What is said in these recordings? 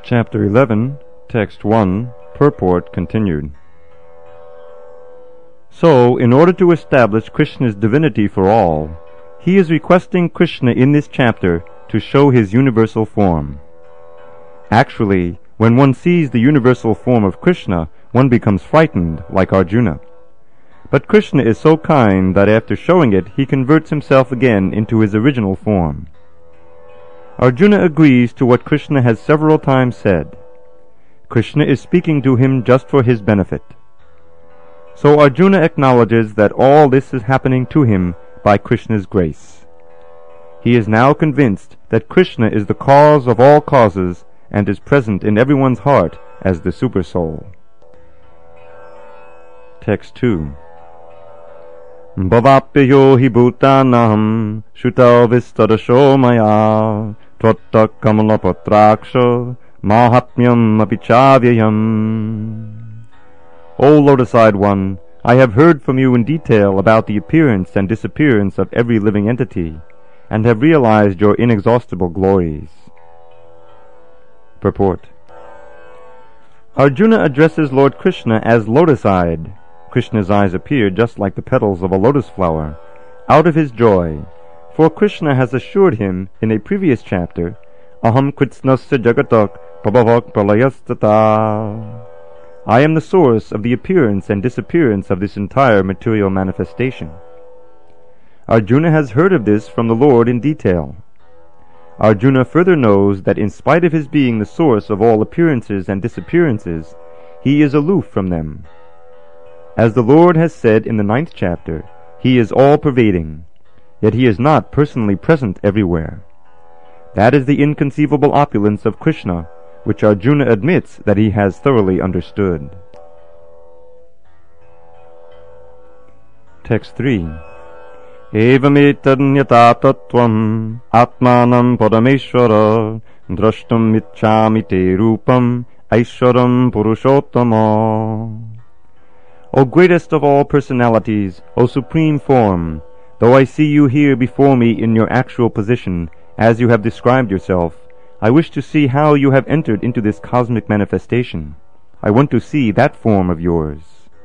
Chapter 11, Text 1, Purport continued. So, in order to establish Krishna's divinity for all, he is requesting Krishna in this chapter to show his universal form. Actually, when one sees the universal form of Krishna, one becomes frightened, like Arjuna. But Krishna is so kind that after showing it, he converts himself again into his original form. Arjuna agrees to what Krishna has several times said. Krishna is speaking to him just for his benefit. So Arjuna acknowledges that all this is happening to him by Krishna's grace. He is now convinced that Krishna is the cause of all causes and is present in everyone's heart as the Supersoul. Text 2. Bhavapyo hi bhutanaham shutau vistarasho maya tvatta kamalapatraksha mahatmyam apichavyayam. O lotus-eyed one, I have heard from you in detail about the appearance and disappearance of every living entity, and have realized your inexhaustible glories. Purport. Arjuna addresses Lord Krishna as lotus-eyed. Krishna's eyes appear just like the petals of a lotus flower, out of his joy, for Krishna has assured him in a previous chapter, Aham kritsnasya jagatak prabhavak pralayastata. I am the source of the appearance and disappearance of this entire material manifestation. Arjuna has heard of this from the Lord in detail. Arjuna further knows that in spite of his being the source of all appearances and disappearances, he is aloof from them. As the Lord has said in the 9th chapter, he is all-pervading, yet he is not personally present everywhere. That is the inconceivable opulence of Krishna, which Arjuna admits that he has thoroughly understood. Text 3. Evametadnyata tattvam atmanam parameshvara drashtum ichchami te rupam aishwaram purushottama. O greatest of all personalities, O supreme form, though I see you here before me in your actual position, as you have described yourself, I wish to see how you have entered into this cosmic manifestation. I want to see that form of yours.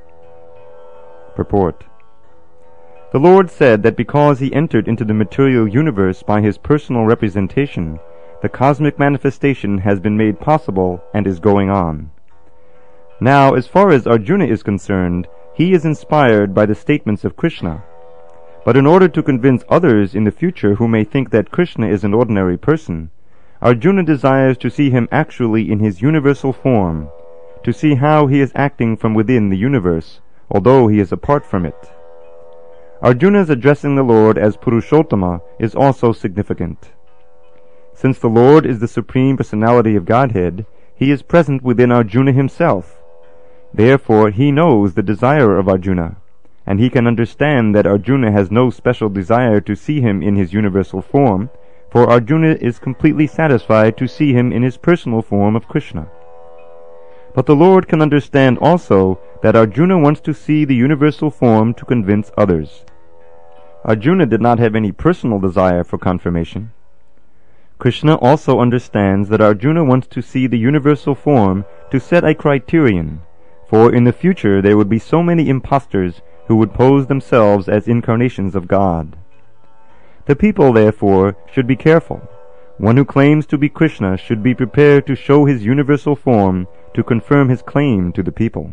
Purport. The Lord said that because he entered into the material universe by his personal representation, the cosmic manifestation has been made possible and is going on. Now, as far as Arjuna is concerned, he is inspired by the statements of Krishna. But in order to convince others in the future who may think that Krishna is an ordinary person, Arjuna desires to see him actually in his universal form, to see how he is acting from within the universe, although he is apart from it. Arjuna's addressing the Lord as Purushottama is also significant. Since the Lord is the Supreme Personality of Godhead, he is present within Arjuna himself. Therefore, he knows the desire of Arjuna, and he can understand that Arjuna has no special desire to see him in his universal form, for Arjuna is completely satisfied to see him in his personal form of Krishna. But the Lord can understand also that Arjuna wants to see the universal form to convince others. Arjuna did not have any personal desire for confirmation. Krishna also understands that Arjuna wants to see the universal form to set a criterion, for in the future there would be so many impostors who would pose themselves as incarnations of God. The people, therefore, should be careful. One who claims to be Krishna should be prepared to show his universal form to confirm his claim to the people.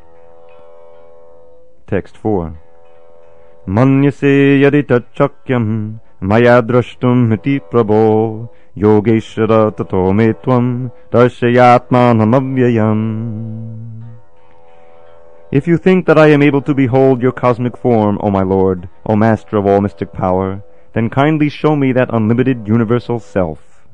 Text 4. Manyase yadi tachakyam maya drashtum hiti prabho yogeshara tato me tvam darshayatmanam avyayam. If you think that I am able to behold your cosmic form, O my Lord, O Master of all mystic power, then kindly show me that unlimited universal self.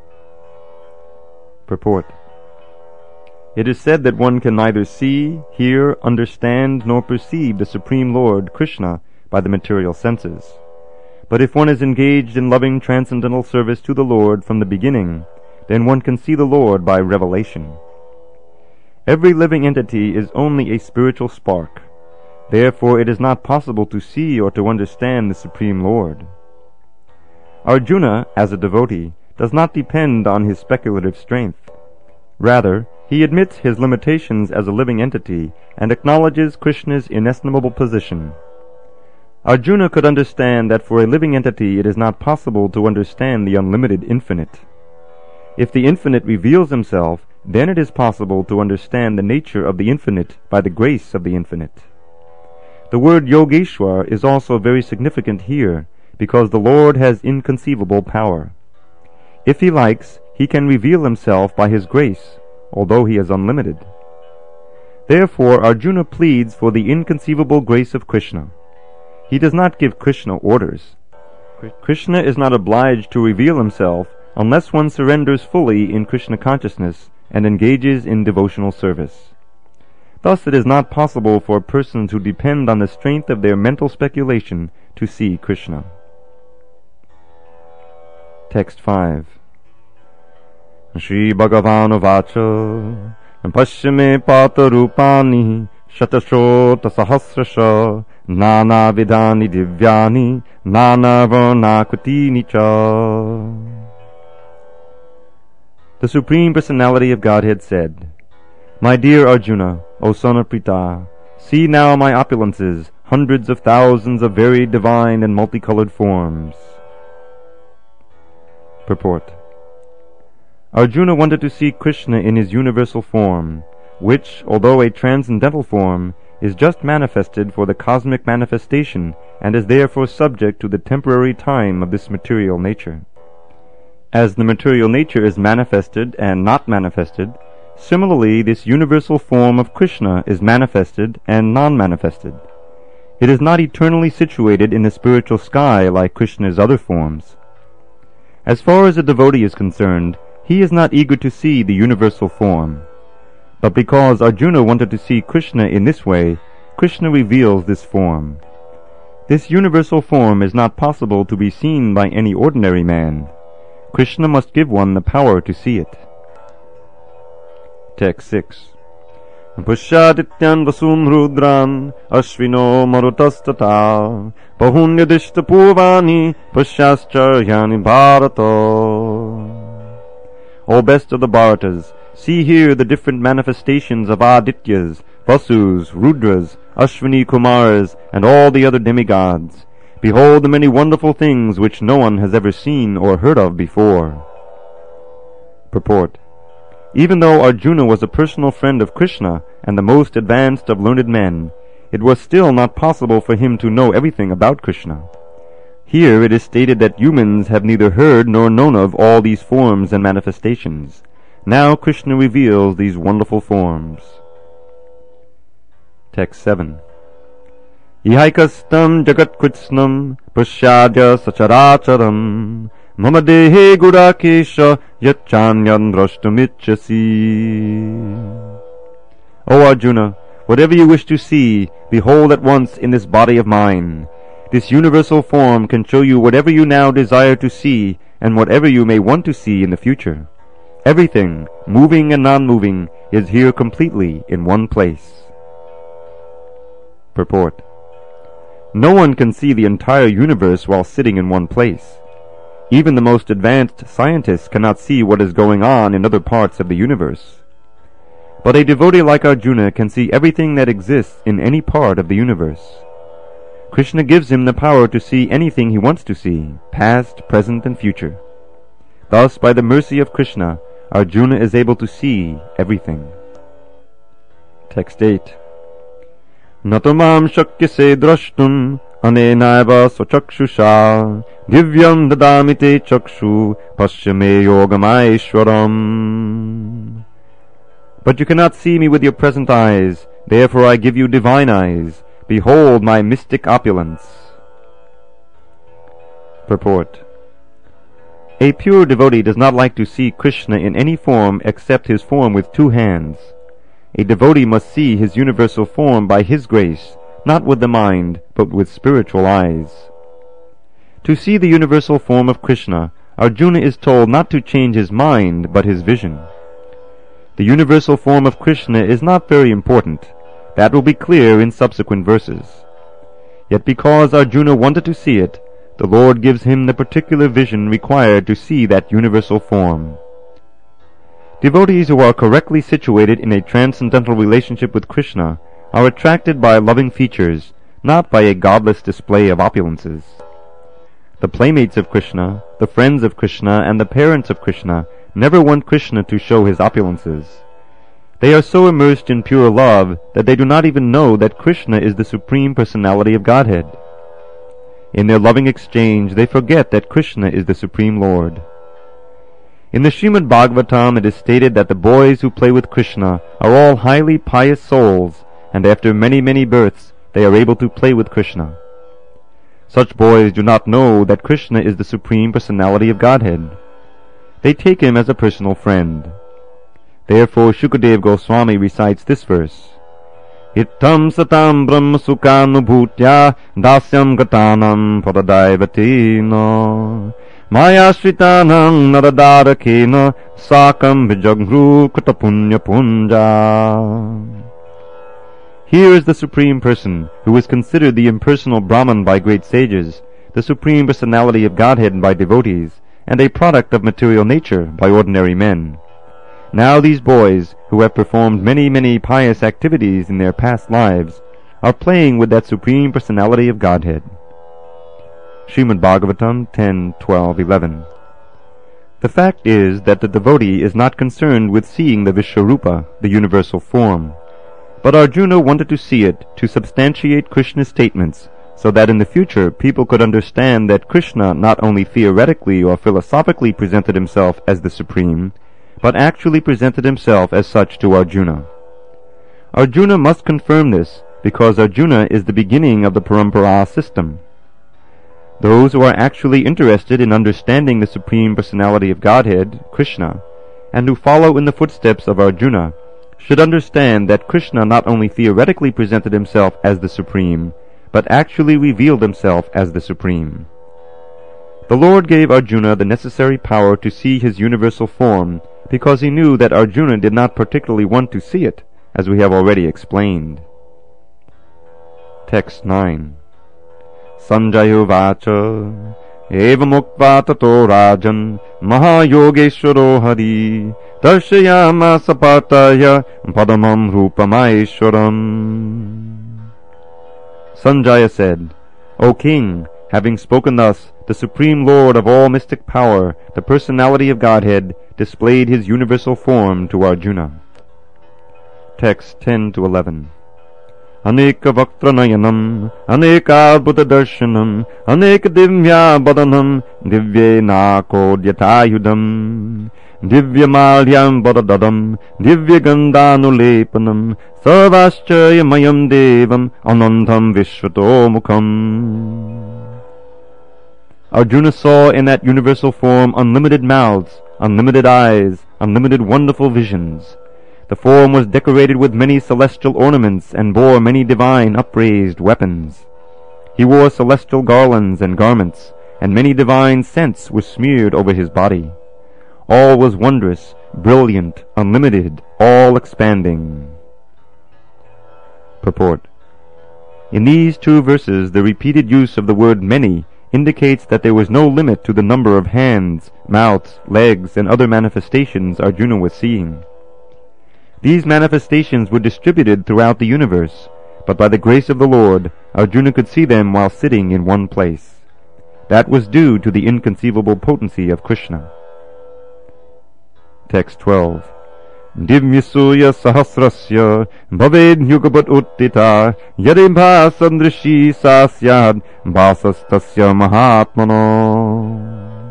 Purport. It is said that one can neither see, hear, understand, nor perceive the Supreme Lord, Krishna, by the material senses. But if one is engaged in loving transcendental service to the Lord from the beginning, then one can see the Lord by revelation. Every living entity is only a spiritual spark. Therefore it is not possible to see or to understand the Supreme Lord. Arjuna, as a devotee, does not depend on his speculative strength. Rather, he admits his limitations as a living entity and acknowledges Krishna's inestimable position. Arjuna could understand that for a living entity it is not possible to understand the unlimited infinite. If the infinite reveals himself, then it is possible to understand the nature of the infinite by the grace of the infinite. The word Yogeshwar is also very significant here, because the Lord has inconceivable power. If he likes, he can reveal himself by his grace, although he is unlimited. Therefore, Arjuna pleads for the inconceivable grace of Krishna. He does not give Krishna orders. Krishna is not obliged to reveal himself unless one surrenders fully in Krishna consciousness and engages in devotional service. Thus it is not possible for persons who depend on the strength of their mental speculation to see Krishna. Text 5. Shri Bhagavan Vacha Pashyame Pata Rupani Shatashota Sahasrasha Nana Vidani Divyani Nana Varnakriti Cha. The Supreme Personality of Godhead said, My dear Arjuna, O son of Pritha, see now my opulences, hundreds of thousands of very divine and multicolored forms. Purport. Arjuna wanted to see Krishna in his universal form, which, although a transcendental form, is just manifested for the cosmic manifestation and is therefore subject to the temporary time of this material nature. As the material nature is manifested and not manifested, similarly this universal form of Krishna is manifested and non-manifested. It is not eternally situated in the spiritual sky like Krishna's other forms. As far as a devotee is concerned, he is not eager to see the universal form. But because Arjuna wanted to see Krishna in this way, Krishna reveals this form. This universal form is not possible to be seen by any ordinary man. Krishna must give one the power to see it. Text 6. Pushyadityan vasun rudran ashvino marutastata bahunyadishta purvani pushyascharhyani bharata. O best of the Bharatas, see here the different manifestations of Adityas, Vasus, Rudras, Ashwini Kumars, and all the other demigods. Behold the many wonderful things which no one has ever seen or heard of before. Purport. Even though Arjuna was a personal friend of Krishna and the most advanced of learned men, it was still not possible for him to know everything about Krishna. Here it is stated that humans have neither heard nor known of all these forms and manifestations. Now Krishna reveals these wonderful forms. Text 7. Ihaikastam jagatkritznam pasyadya sacharacharam mama dehe gurakesha yachanyan drashtumichasi. O Arjuna, whatever you wish to see, behold at once in this body of mine. This universal form can show you whatever you now desire to see and whatever you may want to see in the future. Everything, moving and non-moving, is here completely in one place. Purport. No one can see the entire universe while sitting in one place. Even the most advanced scientists cannot see what is going on in other parts of the universe. But a devotee like Arjuna can see everything that exists in any part of the universe. Krishna gives him the power to see anything he wants to see, past, present, and future. Thus, by the mercy of Krishna, Arjuna is able to see everything. Text 8. Natamam shakyase drashtum anenaiva swachakshusha divyam dadamite chakshu pashyame yogamaishwaram. But you cannot see me with your present eyes, therefore I give you divine eyes. Behold my mystic opulence. Purport. A pure devotee does not like to see Krishna in any form except his form with two hands. A devotee must see his universal form by his grace, not with the mind, but with spiritual eyes. To see the universal form of Krishna, Arjuna is told not to change his mind, but his vision. The universal form of Krishna is not very important. That will be clear in subsequent verses. Yet because Arjuna wanted to see it, the Lord gives him the particular vision required to see that universal form. Devotees who are correctly situated in a transcendental relationship with Krishna are attracted by loving features, not by a godless display of opulences. The playmates of Krishna, the friends of Krishna, and the parents of Krishna never want Krishna to show his opulences. They are so immersed in pure love that they do not even know that Krishna is the Supreme Personality of Godhead. In their loving exchange, they forget that Krishna is the Supreme Lord. In the Srimad Bhagavatam, it is stated that the boys who play with Krishna are all highly pious souls, and after many, many births, they are able to play with Krishna. Such boys do not know that Krishna is the Supreme Personality of Godhead. They take him as a personal friend. Therefore, Shukadev Goswami recites this verse: Ittam satam brahma sukhanubhutya dasyam gatanam padadaivatina maya shritanam naradarakena sakam vijagru katapunya punja. Here is the Supreme Person, who is considered the impersonal Brahman by great sages, the Supreme Personality of Godhead by devotees, and a product of material nature by ordinary men. Now these boys, who have performed many, many pious activities in their past lives, are playing with that Supreme Personality of Godhead. Srimad Bhagavatam 10:12-11. The fact is that the devotee is not concerned with seeing the Vishwarupa, the universal form. But Arjuna wanted to see it to substantiate Krishna's statements, so that in the future people could understand that Krishna not only theoretically or philosophically presented himself as the Supreme, but actually presented himself as such to Arjuna. Arjuna must confirm this, because Arjuna is the beginning of the Parampara system. Those who are actually interested in understanding the Supreme Personality of Godhead, Krishna, and who follow in the footsteps of Arjuna, should understand that Krishna not only theoretically presented himself as the Supreme, but actually revealed himself as the Supreme. The Lord gave Arjuna the necessary power to see his universal form, because he knew that Arjuna did not particularly want to see it, as we have already explained. Text 9. Sanjaya vacha evamukva tato rajan mahayogeshwaro hari darshayama sapataya padamam rupamaishwaram. Sanjaya said, O king, having spoken thus, the Supreme Lord of all mystic power, the personality of Godhead, displayed his universal form to Arjuna. Text 10-11. Aneka Vaktranayanam, Aneka Buddha Darshanam, Aneka Divya Badanam, Divya Nakodyatayudam, Divya Malyam Badadadam, Divya Gandanulepanam, Sarvaschaya Devam, Anantam Vishvato Mukham. Arjuna saw in that universal form unlimited mouths, unlimited eyes, unlimited wonderful visions. The form was decorated with many celestial ornaments and bore many divine upraised weapons. He wore celestial garlands and garments, and many divine scents were smeared over his body. All was wondrous, brilliant, unlimited, all-expanding. Purport. In these two verses, the repeated use of the word many indicates that there was no limit to the number of hands, mouths, legs, and other manifestations Arjuna was seeing. These manifestations were distributed throughout the universe, but by the grace of the Lord, Arjuna could see them while sitting in one place. That was due to the inconceivable potency of Krishna. Text 12. Divyasuya sahasrasya bhaved yugabat uttita yadi bhasandrishi sasyad bhasastasya mahatmano.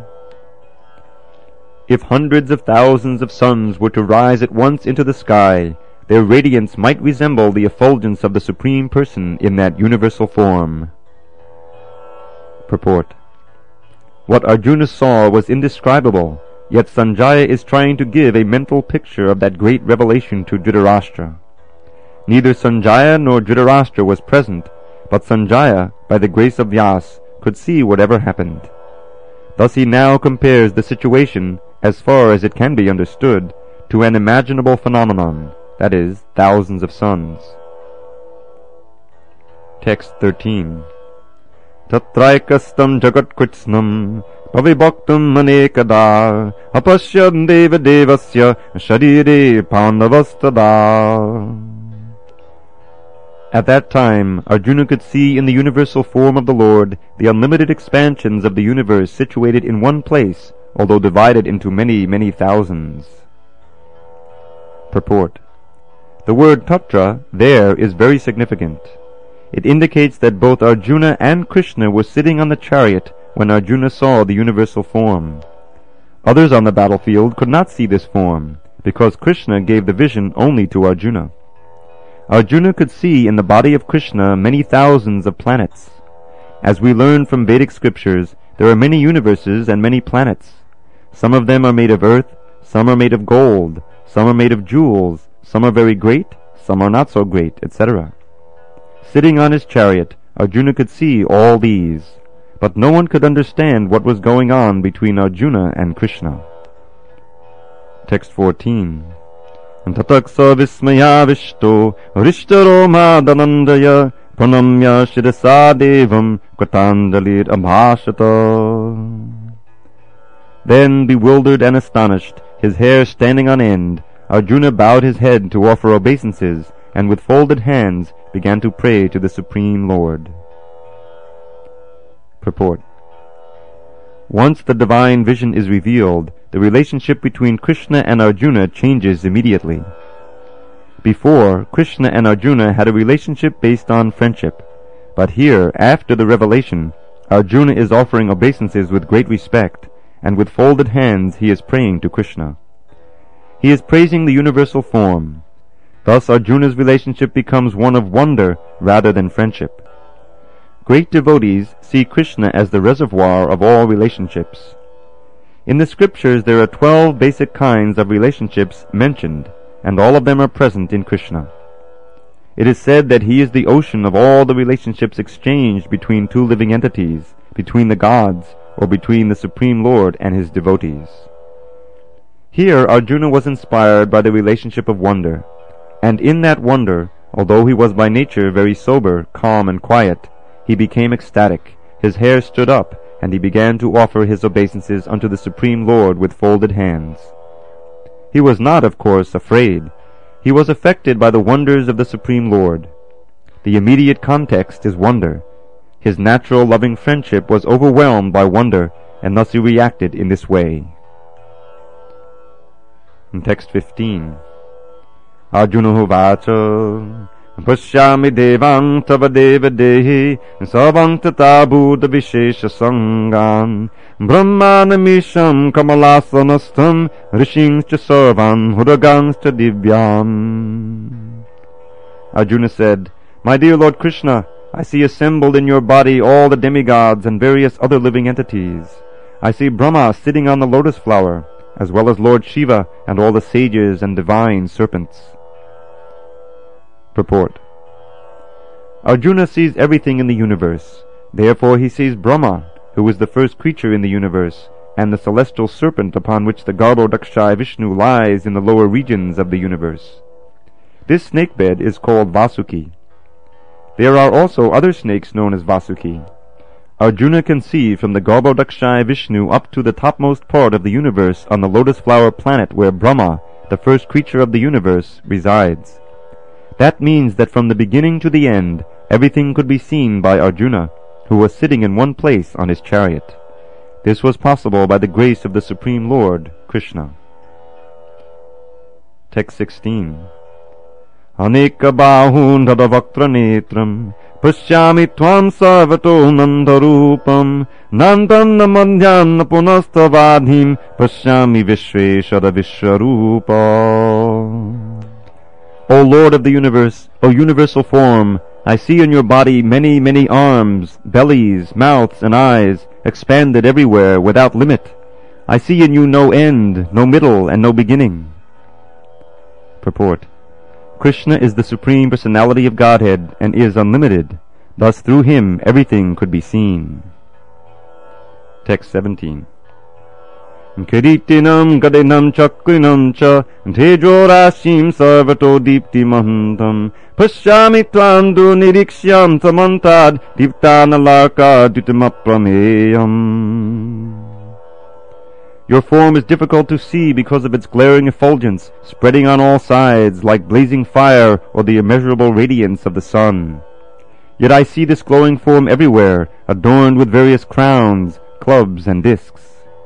If hundreds of thousands of suns were to rise at once into the sky, their radiance might resemble the effulgence of the Supreme Person in that universal form. Purport. What Arjuna saw was indescribable, yet Sanjaya is trying to give a mental picture of that great revelation to Dhritarashtra. Neither Sanjaya nor Dhritarashtra was present, but Sanjaya, by the grace of Vyas, could see whatever happened. Thus he now compares the situation, as far as it can be understood, to an imaginable phenomenon, that is, thousands of suns. Text 13. Tatraikastam jagat kritsnam Pavibhaktam manekada apashyan deva devasya sharire pandavastada. At that time, Arjuna could see in the universal form of the Lord the unlimited expansions of the universe situated in one place, although divided into many, many thousands. Purport. The word tatra there is very significant. It indicates that both Arjuna and Krishna were sitting on the chariot when Arjuna saw the universal form. Others on the battlefield could not see this form, because Krishna gave the vision only to Arjuna. Arjuna could see in the body of Krishna many thousands of planets. As we learn from Vedic scriptures, there are many universes and many planets. Some of them are made of earth, some are made of gold, some are made of jewels, some are very great, some are not so great, etc. Sitting on his chariot, Arjuna could see all these, but no one could understand what was going on between Arjuna and Krishna. Text 14. Tataksa vismayavishto rishtaro madanandaya pranamya shirasa devam kratandalir abhashata. Then, bewildered and astonished, his hair standing on end, Arjuna bowed his head to offer obeisances, and with folded hands began to pray to the Supreme Lord. Purport. Once the divine vision is revealed, the relationship between Krishna and Arjuna changes immediately. Before, Krishna and Arjuna had a relationship based on friendship, but here, after the revelation, Arjuna is offering obeisances with great respect, and with folded hands he is praying to Krishna. He is praising the universal form. Thus Arjuna's relationship becomes one of wonder rather than friendship. Great devotees see Krishna as the reservoir of all relationships. In the scriptures there are 12 basic kinds of relationships mentioned, and all of them are present in Krishna. It is said that he is the ocean of all the relationships exchanged between two living entities, between the gods, or between the Supreme Lord and his devotees. Here Arjuna was inspired by the relationship of wonder, and in that wonder, although he was by nature very sober, calm, and quiet, he became ecstatic, his hair stood up, and he began to offer his obeisances unto the Supreme Lord with folded hands. He was not, of course, afraid. He was affected by the wonders of the Supreme Lord. The immediate context is wonder. His natural loving friendship was overwhelmed by wonder, and thus he reacted in this way. In text 15. Arjuna Hovacha Pashyami devan tava deva dehi savantata buddha vishesha sangan brahmanamisham kamalasanastam rishingscha sarvan huraganscha divyam. Arjuna said, My dear Lord Krishna, I see assembled in your body all the demigods and various other living entities. I see Brahma sitting on the lotus flower, as well as Lord Shiva and all the sages and divine serpents. Purport. Arjuna sees everything in the universe. Therefore he sees Brahma, who is the first creature in the universe, and the celestial serpent upon which the Garbhodakshaya Vishnu lies in the lower regions of the universe. This snake bed is called Vasuki. There are also other snakes known as Vasuki. Arjuna can see from the Garbhodakshaya Vishnu up to the topmost part of the universe on the lotus flower planet where Brahma, the first creature of the universe, resides. That means that from the beginning to the end, everything could be seen by Arjuna, who was sitting in one place on his chariot. This was possible by the grace of the Supreme Lord, Krishna. Text 16. Aneka bahun dadavaktra netram pashyami tvam sarvato nandarupam nandanna madhyanna punastavadhim pashyami vishveshara vishwarupa. O Lord of the universe, O universal form, I see in your body many, many arms, bellies, mouths, and eyes, expanded everywhere without limit. I see in you no end, no middle, and no beginning. Purport. Krishna is the Supreme Personality of Godhead and is unlimited. Thus through him everything could be seen. Text 17. Kiritinam gadinam chakrinam cha tejorashim sarvato dipti mahantam pashyami tvandu niriksyam samantad diptanalaka dutimapprameyam. Your form is difficult to see because of its glaring effulgence, spreading on all sides like blazing fire or the immeasurable radiance of the sun. Yet I see this glowing form everywhere, adorned with various crowns, clubs, and discs.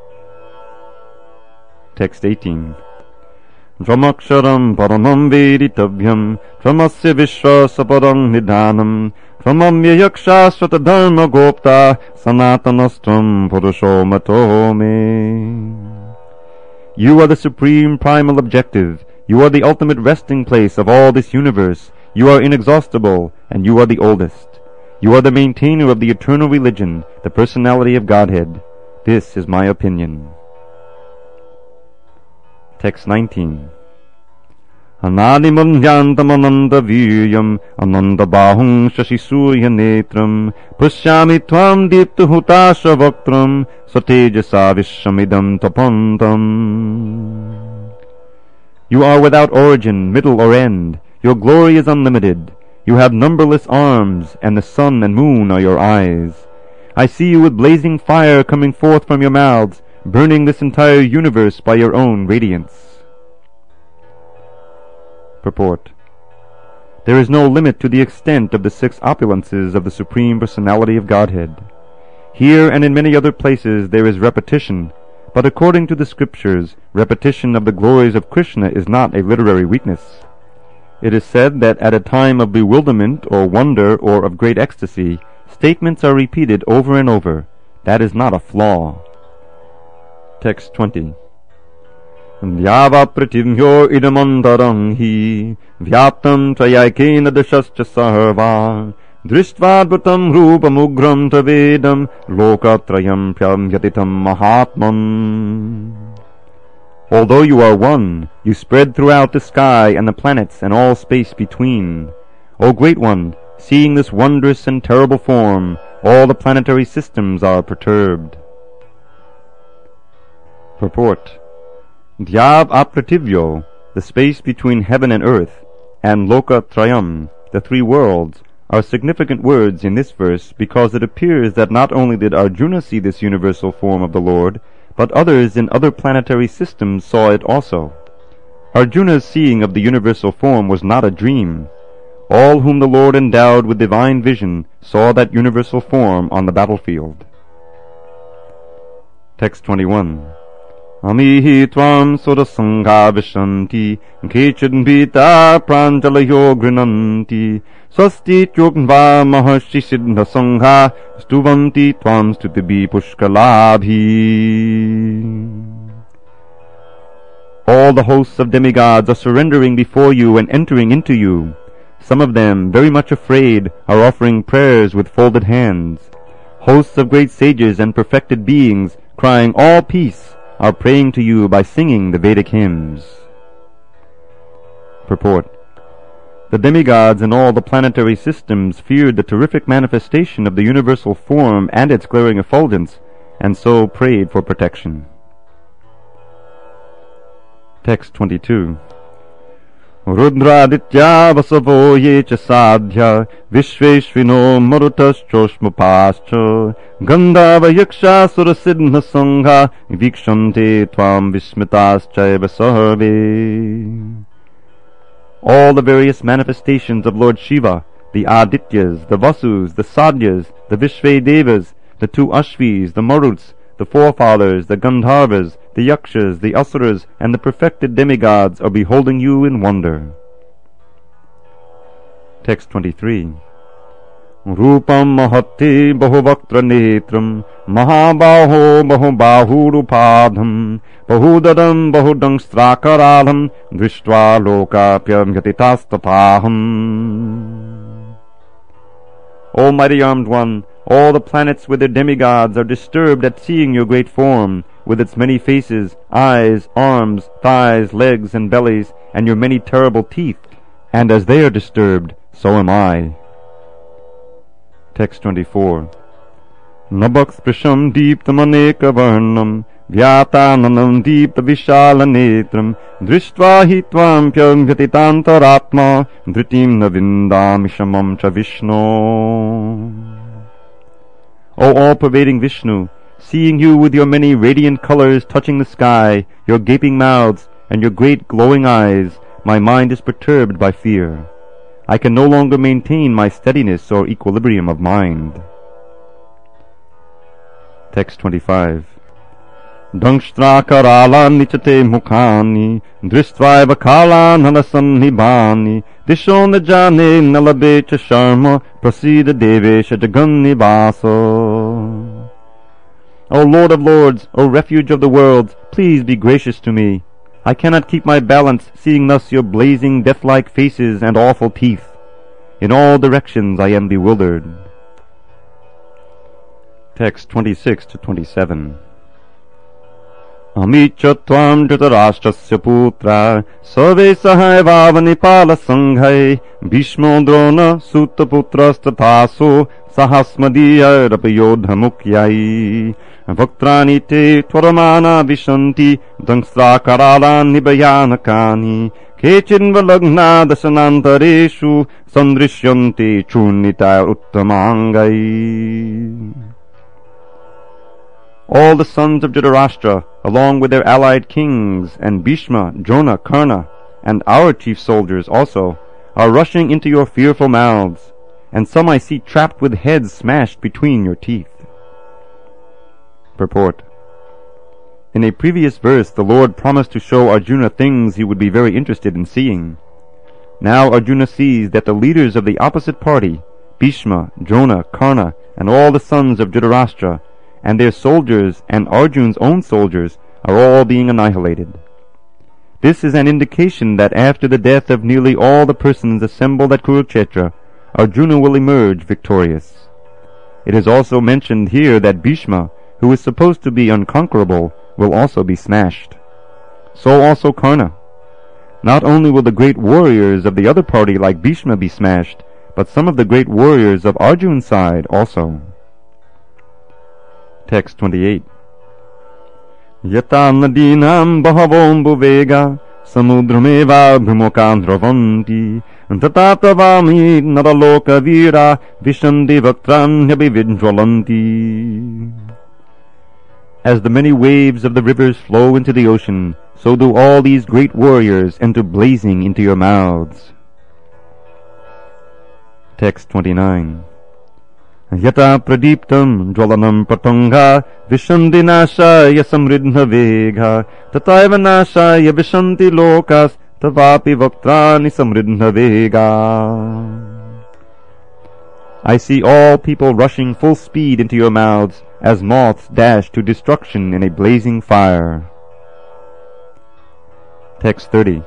Text 18. Tvamaksharam paramam veditavyam, tvamasya vishwasaparang nidhanam, tvamamya yakshasvata dharma gopta, sanatanastram purusho mato me. You are the supreme primal objective. You are the ultimate resting place of all this universe. You are inexhaustible, and you are the oldest. You are the maintainer of the eternal religion, the personality of Godhead. This is my opinion. Text 19. Anadimam dhyantam ananda viryam ananda bahung shashi surya netram pashyami tvam dipta hutasha vaktram satejasa vishamidam tapantam. You are without origin, middle, or end. Your glory is unlimited. You have numberless arms, and the sun and moon are your eyes. I see you with blazing fire coming forth from your mouths, burning this entire universe by your own radiance. Purport. There is no limit to the extent of the 6 opulences of the Supreme Personality of Godhead. Here and in many other places there is repetition, but according to the scriptures, repetition of the glories of Krishna is not a literary weakness. It is said that at a time of bewilderment or wonder or of great ecstasy, statements are repeated over and over. That is not a flaw. Text 20. Vyava pratimhyo idamantarang hi vyaptam trayakena dashascha sarva dristvadvatam rupamugram tavedam lokatrayam pyamyatitam mahatman. Although you are one, you spread throughout the sky and the planets and all space between. O Great One, seeing this wondrous and terrible form, all the planetary systems are perturbed. Purport. Dhyav aprativyo, the space between heaven and earth, and loka trayam, the 3 worlds, are significant words in this verse because it appears that not only did Arjuna see this universal form of the Lord, but others in other planetary systems saw it also. Arjuna's seeing of the universal form was not a dream. All whom the Lord endowed with divine vision saw that universal form on the battlefield. Text 21. Amihi tvam surasangha vishanti kechidbhita pranjalayo grinanti swasti tyogva maharshi siddha sangha stuvanti tvam stutibi pushkalabhi. All the hosts of demigods are surrendering before you and entering into you. Some of them, very much afraid, are offering prayers with folded hands. Hosts of great sages and perfected beings, crying, "All peace," are praying to you by singing the Vedic hymns. Purport. The demigods in all the planetary systems feared the terrific manifestation of the universal form and its glaring effulgence, and so prayed for protection. Text 22. Rudraditya vasavo ye cha sadhya vishveshvino marutaschoshmapascha gandhava yaksha surasiddha sangha vikshante tvam vismitaschaiva sarve. All the various manifestations of Lord Shiva, the Adityas, the Vasus, the Sadhyas, the Vishvedevas, the 2 Ashvis, the Maruts, the forefathers, the Gandharvas, the Yakshas, the Asuras, and the perfected demigods are beholding you in wonder. Text 23. Rupam mahatti bahuvaktra netram mahabaho bahubahurupadham bahudadam bahudang strakaradham drishtva lokapyam yatitastapaham. O mighty armed one, all the planets with their demigods are disturbed at seeing your great form, with its many faces, eyes, arms, thighs, legs, and bellies, and your many terrible teeth. And as they are disturbed, so am I. Text 24. Nabhaksprisham deeptam aneka varnam vyatananam deepta vishala netram drishtva hi tvam pyam vyatitantaratma dhritim na vindami shamam cha Vishnu. O all-pervading Vishnu, seeing you with your many radiant colors touching the sky, your gaping mouths, and your great glowing eyes, my mind is perturbed by fear. I can no longer maintain my steadiness or equilibrium of mind. Text 25. Dangshtra karala nichate mukhani, dristvaiva kala nalasannibani, disho najane nalabe cha sharma, prasida devesha jagannivaso. O Lord of Lords, O Refuge of the worlds, please be gracious to me. I cannot keep my balance, seeing thus your blazing death-like faces and awful teeth. In all directions I am bewildered. Text 26 to 27. Amicha tvam dhritarashtrasya putra sarve sahaivavani sanghai Bhishmo drona sutaputrastathaso sahasmadiya rapayodhamukyai Vaktrani te tvaramana vishanti dangsrakarala nibayanakani Kechinvalagna dasanantareshu sandrishyanti churnita uttamangai. All the sons of Dhritarashtra, along with their allied kings, and Bhishma, Drona, Karna, and our chief soldiers also, are rushing into your fearful mouths, and some I see trapped with heads smashed between your teeth. Purport. In a previous verse, the Lord promised to show Arjuna things he would be very interested in seeing. Now Arjuna sees that the leaders of the opposite party, Bhishma, Drona, Karna, and all the sons of Dhritarashtra, and their soldiers and Arjun's own soldiers are all being annihilated. This is an indication that after the death of nearly all the persons assembled at Kurukshetra, Arjuna will emerge victorious. It is also mentioned here that Bhishma, who is supposed to be unconquerable, will also be smashed. So also Karna. Not only will the great warriors of the other party like Bhishma be smashed, but some of the great warriors of Arjun's side also. Text 28. Yata nadinam bahavom buvega samudrameva bhimokandhravanti tatatavami naraloka vira vishandi vaktranyabhivijwalanti. As the many waves of the rivers flow into the ocean, so do all these great warriors enter blazing into your mouths. Text 29. Yata pradiptam jwalanam patanga vishandi nashaya samridha vega tataiva nashaya vishanti lokas tavapi vaktrani samridha vega. I see all people rushing full speed into your mouths as moths dash to destruction in a blazing fire. Text 30.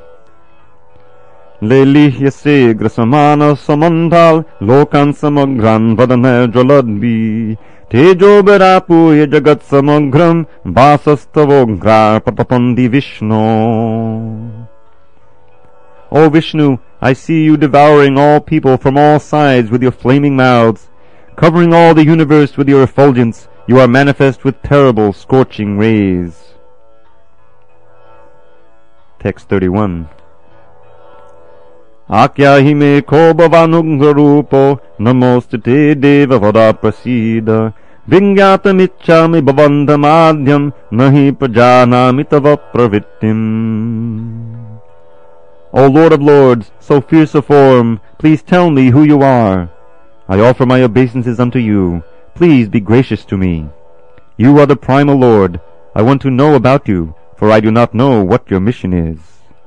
Lelihyase grasamana samandal lokan samagran vadana jaladbi tejo berapuya jagat samagram vasastavogra papapandi Vishnu. O Vishnu, I see you devouring all people from all sides with your flaming mouths. Covering all the universe with your effulgence, you are manifest with terrible scorching rays. Text 31. Akyahi me ko bhavanugrarupo namostite deva vada prasida vingyatamichami bhavandhamadhyam nahi prajanami tava pravittim. O Lord of Lords, so fierce a form, please tell me who you are. I offer my obeisances unto you. Please be gracious to me. You are the primal Lord. I want to know about you, for I do not know what your mission is.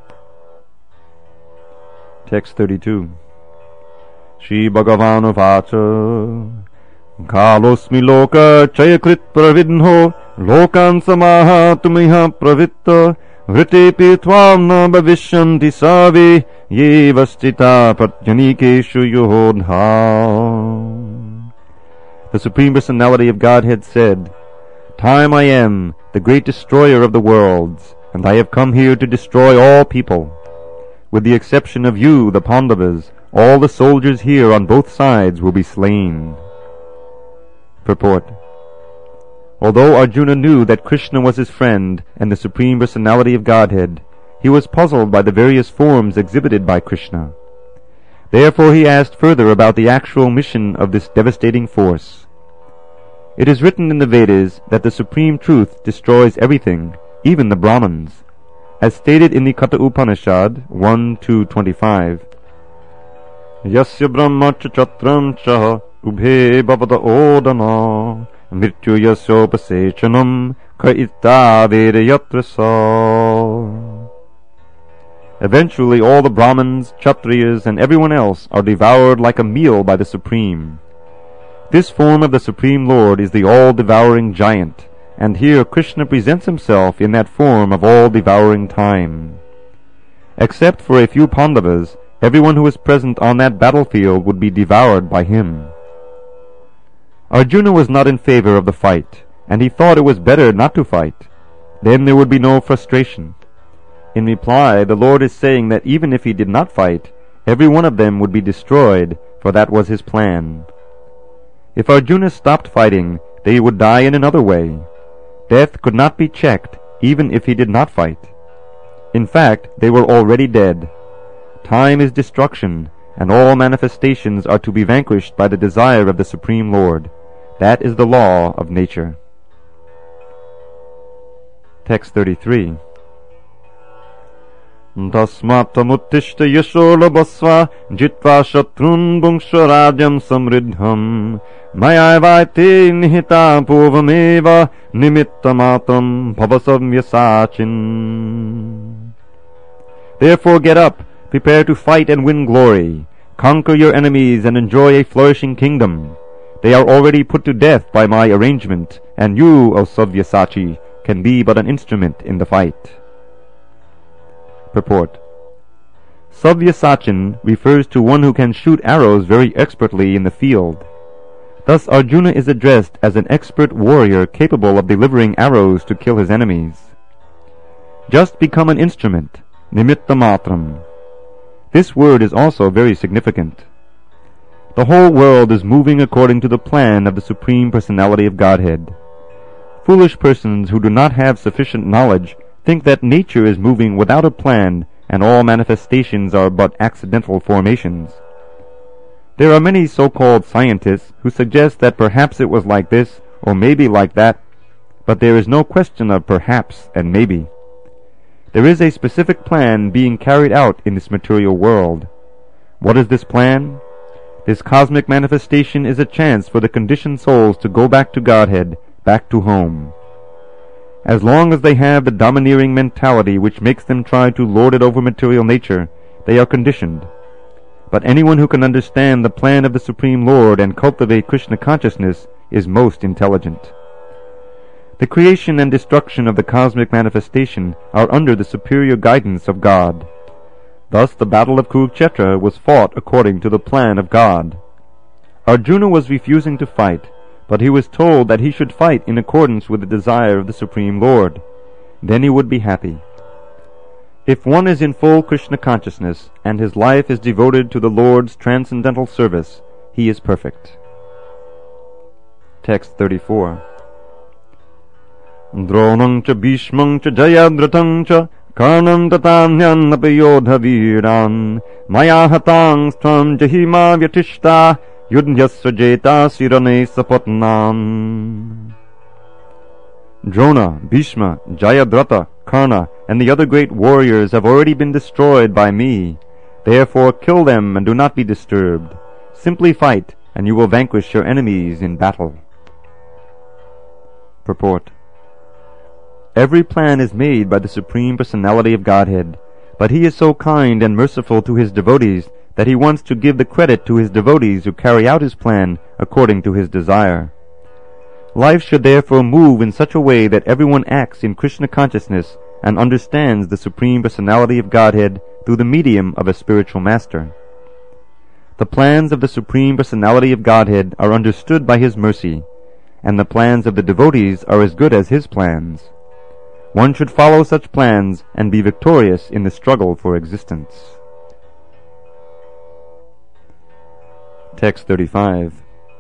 Text 32. Shri Bhagavan Vacha Kalosmi loka chayakrit pravidho lokan samaha tumiha pravitta vritepi tvam na bhavishyanti savi ye vastita pratyanikeshu yodha. The Supreme Personality of Godhead said, Time I am, the great destroyer of the worlds, and I have come here to destroy all people. With the exception of you, the Pandavas, all the soldiers here on both sides will be slain. Purport. Although Arjuna knew that Krishna was his friend and the Supreme Personality of Godhead, he was puzzled by the various forms exhibited by Krishna. Therefore he asked further about the actual mission of this devastating force. It is written in the Vedas that the Supreme Truth destroys everything, even the Brahmins, as stated in the Katha Upanishad 1:2-25. Yasya brahma cha chatram cha ubhe bhavata odana mrityu yasyopasechanam ka itta veda yatra sa. Eventually all the Brahmins, Kshatriyas, and everyone else are devoured like a meal by the Supreme. This form of the Supreme Lord is the all-devouring giant, and here Krishna presents himself in that form of all-devouring time. Except for a few Pandavas, everyone who was present on that battlefield would be devoured by him. Arjuna was not in favor of the fight, and he thought it was better not to fight. Then there would be no frustration. In reply, the Lord is saying that even if he did not fight, every one of them would be destroyed, for that was his plan. If Arjuna stopped fighting, they would die in another way. Death could not be checked, even if he did not fight. In fact, they were already dead. Time is destruction, and all manifestations are to be vanquished by the desire of the Supreme Lord. That is the law of nature. Text 33. Tasmat tamuttishta yasho labasva jitva shatrun bhungsha rajam samriddham mayavaite nihita purvameva nimittamatam bhavasamyasachin. Therefore get up, prepare to fight and win glory. Conquer your enemies and enjoy a flourishing kingdom. They are already put to death by my arrangement, and you, O Savyasachi, can be but an instrument in the fight. Purport. Savyasachin refers to one who can shoot arrows very expertly in the field. Thus Arjuna is addressed as an expert warrior capable of delivering arrows to kill his enemies. Just become an instrument, nimitta matram. This word is also very significant. The whole world is moving according to the plan of the Supreme Personality of Godhead. Foolish persons who do not have sufficient knowledge think that nature is moving without a plan and all manifestations are but accidental formations. There are many so-called scientists who suggest that perhaps it was like this or maybe like that, but there is no question of perhaps and maybe. There is a specific plan being carried out in this material world. What is this plan? This cosmic manifestation is a chance for the conditioned souls to go back to Godhead, back to home. As long as they have the domineering mentality which makes them try to lord it over material nature, they are conditioned. But anyone who can understand the plan of the Supreme Lord and cultivate Krishna consciousness is most intelligent. The creation and destruction of the cosmic manifestation are under the superior guidance of God. Thus the battle of Kurukshetra was fought according to the plan of God. Arjuna was refusing to fight, but he was told that he should fight in accordance with the desire of the Supreme Lord. Then he would be happy. If one is in full Krishna consciousness, and his life is devoted to the Lord's transcendental service, he is perfect. Text 34. Dronam cha bhishmam cha jayadratam cha karnam tatanyam apayodha viran maya hatang stvam jahima vyatishta Yudhyasya jeta sirane sapatnam. Drona, Bhishma, Jayadratha, Karna, and the other great warriors have already been destroyed by me. Therefore kill them and do not be disturbed. Simply fight, and you will vanquish your enemies in battle. Purport. Every plan is made by the Supreme Personality of Godhead, but he is so kind and merciful to his devotees that he wants to give the credit to his devotees who carry out his plan according to his desire. Life should therefore move in such a way that everyone acts in Krishna consciousness and understands the Supreme Personality of Godhead through the medium of a spiritual master. The plans of the Supreme Personality of Godhead are understood by his mercy, and the plans of the devotees are as good as his plans. One should follow such plans and be victorious in the struggle for existence. Text 35.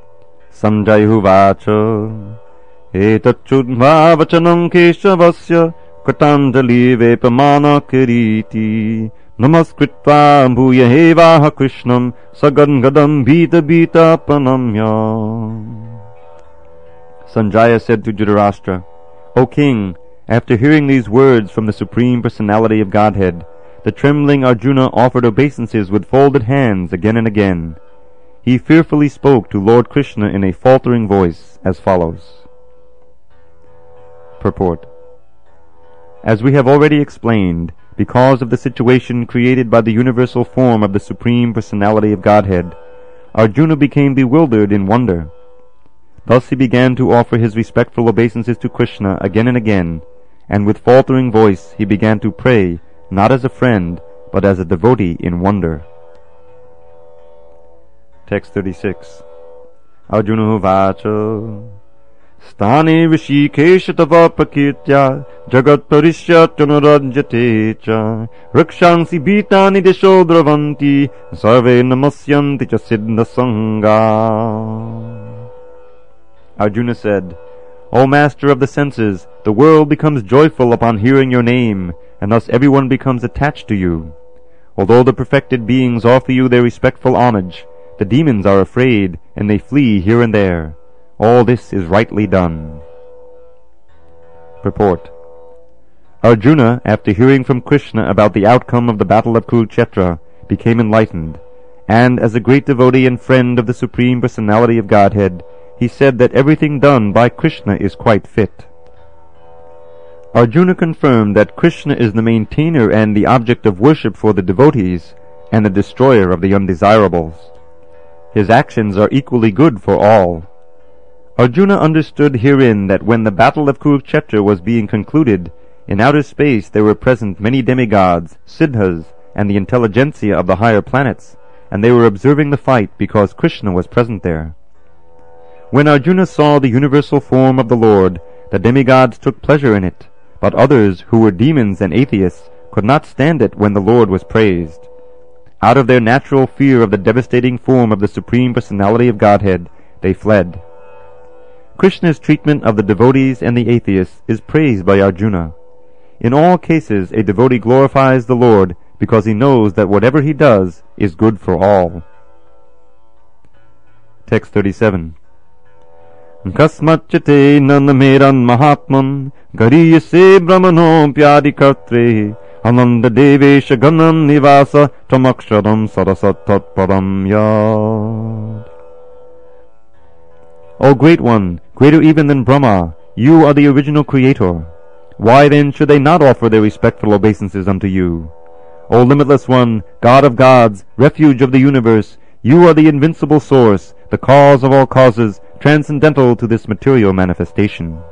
Sanjayuvacha etachudva vachanam keshavasya katanjali vepamana kiriti namaskritva bhuyahevaha krishnam sagangadam bhita bhita panamya. Sanjaya said to Dhritarashtra, O king, after hearing these words from the Supreme Personality of Godhead, the trembling Arjuna offered obeisances with folded hands again and again. He fearfully spoke to Lord Krishna in a faltering voice as follows. Purport. As we have already explained, because of the situation created by the universal form of the Supreme Personality of Godhead, Arjuna became bewildered in wonder. Thus he began to offer his respectful obeisances to Krishna again and again, and with faltering voice he began to pray, not as a friend, but as a devotee in wonder. Text 36. Arjuna Vacha Stani Rishikesha Tava Prakritya Jagat Parishyatyanurajyate Cha Rakshansi Bhitani Desho Dravanti Sarve Namasyanti Cha Siddha Sangha. Arjuna said, O Master of the senses, the world becomes joyful upon hearing your name, and thus everyone becomes attached to you. Although the perfected beings offer you their respectful homage, the demons are afraid, and they flee here and there. All this is rightly done. Purport. Arjuna, after hearing from Krishna about the outcome of the battle of Kurukshetra, became enlightened, and as a great devotee and friend of the Supreme Personality of Godhead, he said that everything done by Krishna is quite fit. Arjuna confirmed that Krishna is the maintainer and the object of worship for the devotees, and the destroyer of the undesirables. His actions are equally good for all. Arjuna understood herein that when the battle of Kurukshetra was being concluded, in outer space there were present many demigods, siddhas, and the intelligentsia of the higher planets, and they were observing the fight because Krishna was present there. When Arjuna saw the universal form of the Lord, the demigods took pleasure in it, but others, who were demons and atheists, could not stand it when the Lord was praised. Out of their natural fear of the devastating form of the Supreme Personality of Godhead, they fled. Krishna's treatment of the devotees and the atheists is praised by Arjuna. In all cases, a devotee glorifies the Lord because he knows that whatever he does is good for all. Text 37. Kasmachate nanameran mahatman gariyase brahmano pyadikartre ananda devesha ganam nivasa tamaksharam sarasat tatparam yad. O Great One, greater even than Brahma, you are the original creator. Why then should they not offer their respectful obeisances unto you? O Limitless One, God of gods, refuge of the universe, you are the invincible source, the cause of all causes, transcendental to this material manifestation.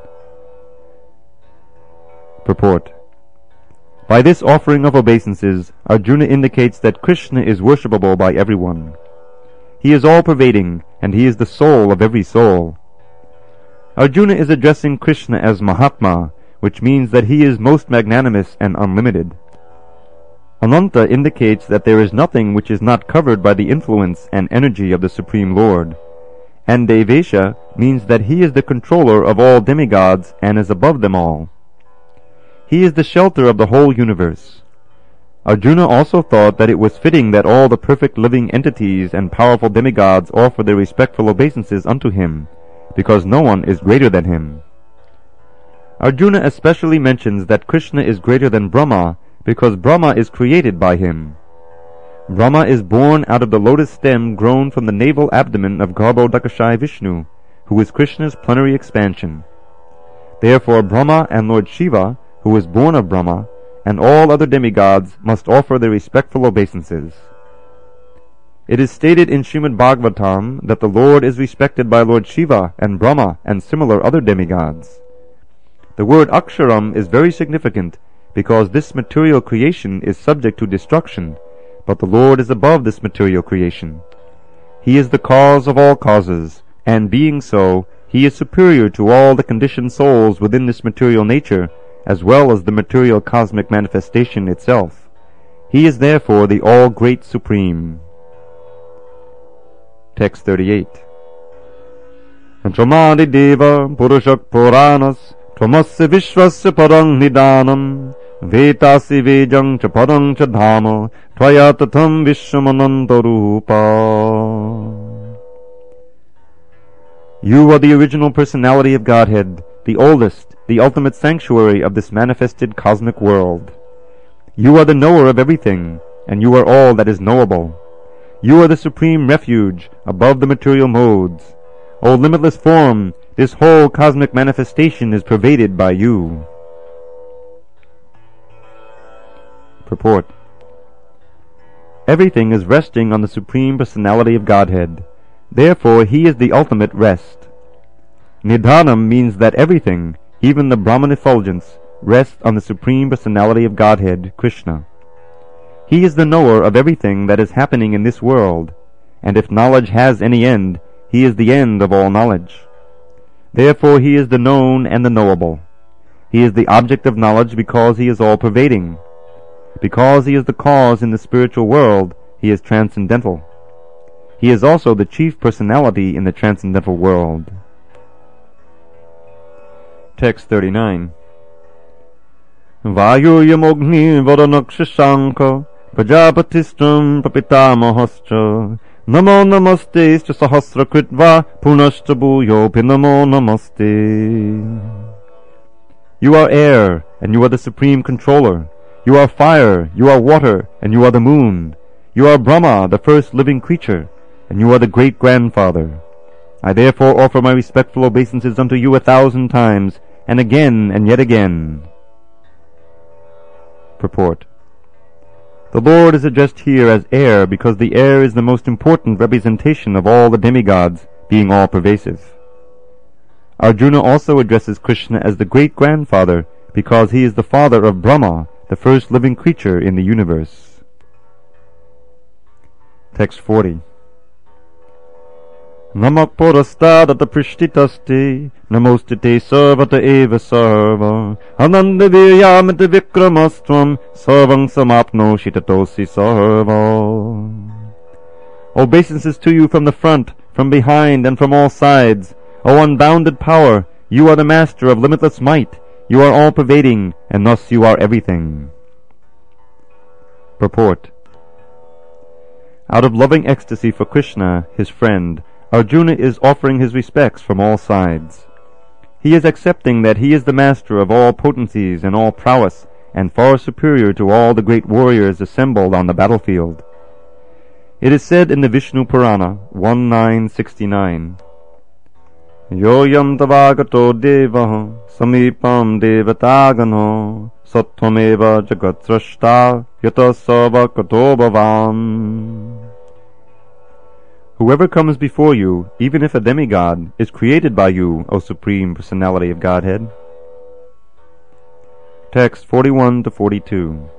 Purport. By this offering of obeisances, Arjuna indicates that Krishna is worshipable by everyone. He is all-pervading, and he is the soul of every soul. Arjuna is addressing Krishna as Mahatma, which means that he is most magnanimous and unlimited. Ananta indicates that there is nothing which is not covered by the influence and energy of the Supreme Lord. And Devesha means that he is the controller of all demigods and is above them all. He is the shelter of the whole universe. Arjuna also thought that it was fitting that all the perfect living entities and powerful demigods offer their respectful obeisances unto him, because no one is greater than him. Arjuna especially mentions that Krishna is greater than Brahma, because Brahma is created by him. Brahma is born out of the lotus stem grown from the navel abdomen of Garbhodakashayi Vishnu, who is Krishna's plenary expansion. Therefore Brahma and Lord Shiva, who is born of Brahma, and all other demigods must offer their respectful obeisances. It is stated in Srimad Bhagavatam that the Lord is respected by Lord Shiva and Brahma and similar other demigods. The word Aksharam is very significant because this material creation is subject to destruction, but the Lord is above this material creation. He is the cause of all causes, and being so, he is superior to all the conditioned souls within this material nature, as well as the material cosmic manifestation itself. He is therefore the all-great Supreme. Text 38. Tramadi deva purushak puranas Tvamasya vishvasya parang nidanam Vetasi vejang cha parang cha dhama Tvaya tatham vishwamananta rupa. You are the original personality of Godhead, the oldest, the ultimate sanctuary of this manifested cosmic world. You are the knower of everything, and you are all that is knowable. You are the supreme refuge above the material modes. O limitless form, this whole cosmic manifestation is pervaded by you. Purport. Everything is resting on the Supreme Personality of Godhead. Therefore, He is the ultimate rest. Nidhanam means that everything, even the Brahman effulgence, rests on the Supreme Personality of Godhead, Krishna. He is the knower of everything that is happening in this world, and if knowledge has any end, He is the end of all knowledge. Therefore He is the known and the knowable. He is the object of knowledge because He is all-pervading. Because He is the cause in the spiritual world, He is transcendental. He is also the chief personality in the transcendental world. Text 39. Vayuyamogni varanakshashanka Prajapatistam prapitamahascha Namo namaste sahasra kritva Punashta bhuyo pinamo namaste. You are air, and you are the supreme controller. You are fire, you are water, and you are the moon. You are Brahma, the first living creature, and you are the great-grandfather. I therefore offer my respectful obeisances unto you 1,000 times, and again and yet again. Purport. The Lord is addressed here as air because the air is the most important representation of all the demigods, being all-pervasive. Arjuna also addresses Krishna as the great-grandfather because he is the father of Brahma, the first living creature in the universe. Text 40. Namak porastadata prishtitaste namostite sarvata eva sarva ananda viryamita vikramastvam sarvang samapno shitatosi sarva. Obeisances to you from the front, from behind, and from all sides. O unbounded power, you are the master of limitless might. You are all-pervading, and thus you are everything. Purport. Out of loving ecstasy for Krishna, his friend, Arjuna is offering his respects from all sides. He is accepting that he is the master of all potencies and all prowess, and far superior to all the great warriors assembled on the battlefield. It is said in the Vishnu Purana 1.9.69, Yoyam tavagato devaha samipam devatagano sattvameva jagatsrashta yata savakato bhavam. Whoever comes before you, even if a demigod, is created by you, O Supreme Personality of Godhead. Text 41 to 42.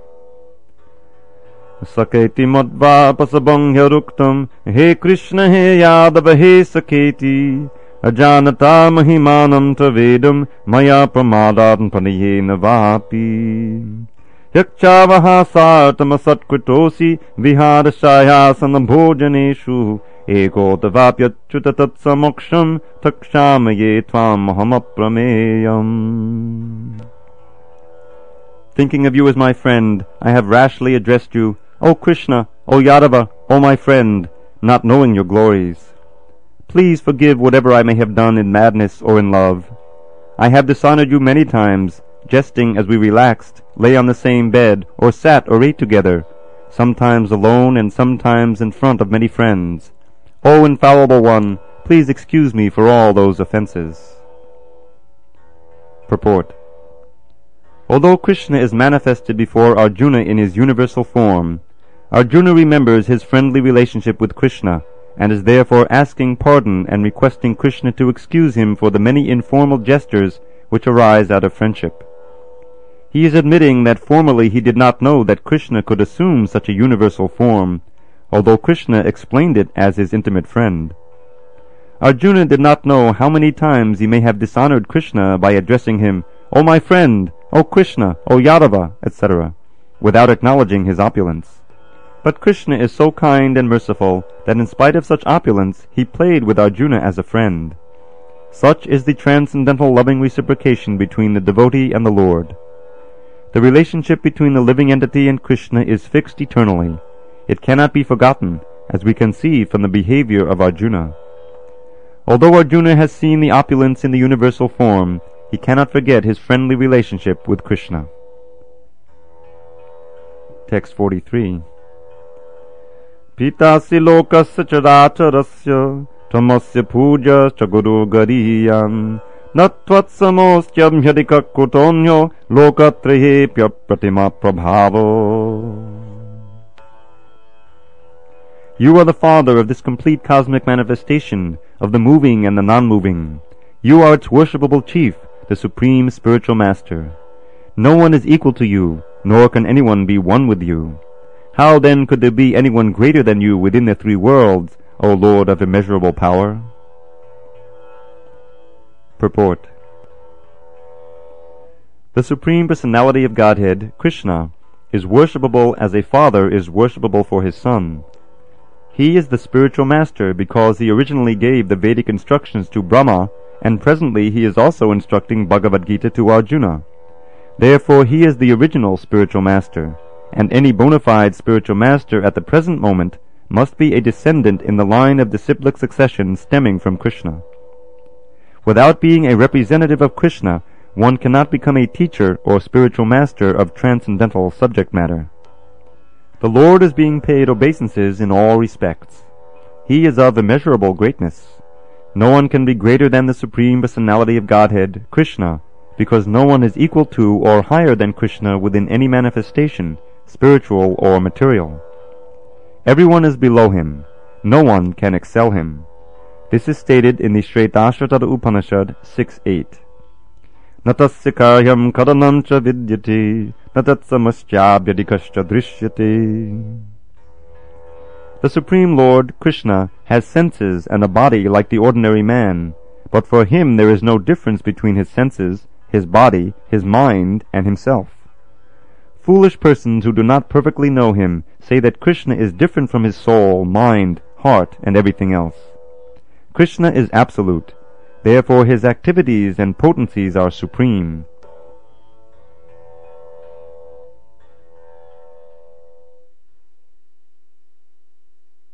Saketi madva pasabang yaruktam he Krishna he Yadava he Saketi ajanata mahimanam tavedam maya pramadan panayena vapi yakchavaha sartama satkritosi viharashayasana bhojaneshu ego tavapyachuta tatsamoksham takshamaye tvam mahamaprameyam. Thinking of you as my friend, I have rashly addressed you, O Krishna, O Yadava, O my friend, not knowing your glories. Please forgive whatever I may have done in madness or in love. I have dishonored you many times, jesting as we relaxed, lay on the same bed, or sat or ate together, sometimes alone and sometimes in front of many friends. O infallible one, please excuse me for all those offenses. Purport. Although Krishna is manifested before Arjuna in his universal form, Arjuna remembers his friendly relationship with Krishna and is therefore asking pardon and requesting Krishna to excuse him for the many informal gestures which arise out of friendship. He is admitting that formerly he did not know that Krishna could assume such a universal form, although Krishna explained it as his intimate friend. Arjuna did not know how many times he may have dishonored Krishna by addressing him, O my friend, O Krishna, O Yadava, etc., without acknowledging his opulence. But Krishna is so kind and merciful that in spite of such opulence, he played with Arjuna as a friend. Such is the transcendental loving reciprocation between the devotee and the Lord. The relationship between the living entity and Krishna is fixed eternally. It cannot be forgotten, as we can see from the behavior of Arjuna. Although Arjuna has seen the opulence in the universal form, he cannot forget his friendly relationship with Krishna. Text 43. Pitasi lokasya characharasya tamasya puja chaguru gariyam natvatsamoskyamhyadika kutonyo lokatrihepya pratima prabhavo. You are the father of this complete cosmic manifestation of the moving and the non-moving. You are its worshipable chief, the supreme spiritual master. No one is equal to you, nor can anyone be one with you. How then could there be anyone greater than you within the three worlds, O Lord of immeasurable power? Purport. The Supreme Personality of Godhead, Krishna, is worshipable as a father is worshipable for his son. He is the spiritual master because he originally gave the Vedic instructions to Brahma, and presently he is also instructing Bhagavad Gita to Arjuna. Therefore he is the original spiritual master, and any bona fide spiritual master at the present moment must be a descendant in the line of disciplic succession stemming from Krishna. Without being a representative of Krishna, one cannot become a teacher or spiritual master of transcendental subject matter. The Lord is being paid obeisances in all respects. He is of immeasurable greatness. No one can be greater than the Supreme Personality of Godhead, Krishna, because no one is equal to or higher than Krishna within any manifestation, spiritual or material. Everyone is below him. No one can excel him. This is stated in the Shvetashvatara Upanishad 6.8. Natasya karyam karanam cha vidyate natatsamasyavyadikascha drishyate. The Supreme Lord, Krishna, has senses and a body like the ordinary man, but for him there is no difference between his senses, his body, his mind, and himself. Foolish persons who do not perfectly know him say that Krishna is different from his soul, mind, heart, and everything else. Krishna is absolute. Therefore his activities and potencies are supreme.